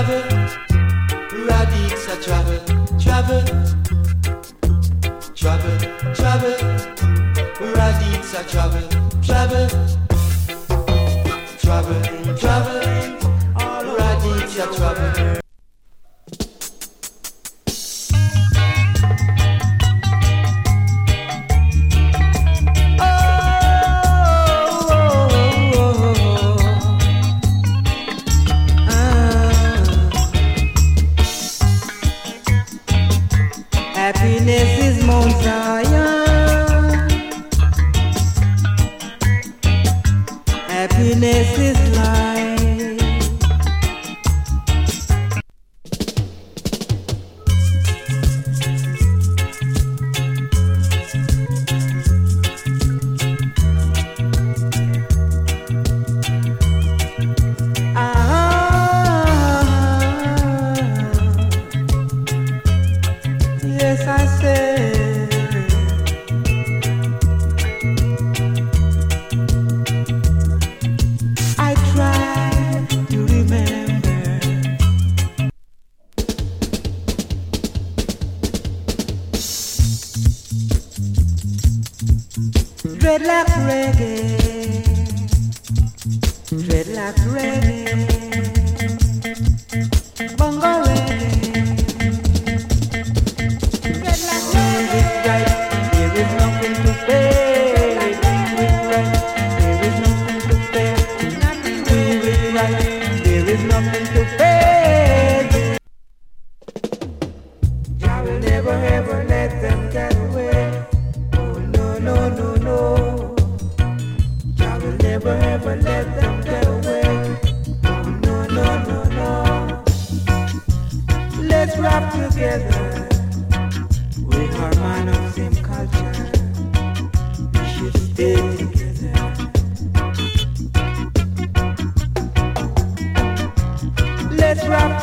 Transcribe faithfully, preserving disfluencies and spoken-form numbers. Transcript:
travel, radix a travel, travel, travel, travel, radix a travel, travel, travel, travel, radix a travel. Happiness is Mount Zion. Happiness is life. Yes, I said, I try to remember. Dreadlock reggae, dreadlock reggae, bongo reggae. There is nothing to pay. There is nothing to pay. Do it right. There is nothing to pay. I will never ever let them get away. Oh no no no no. I will never ever let them get away. Oh no no no no. Let's rock together.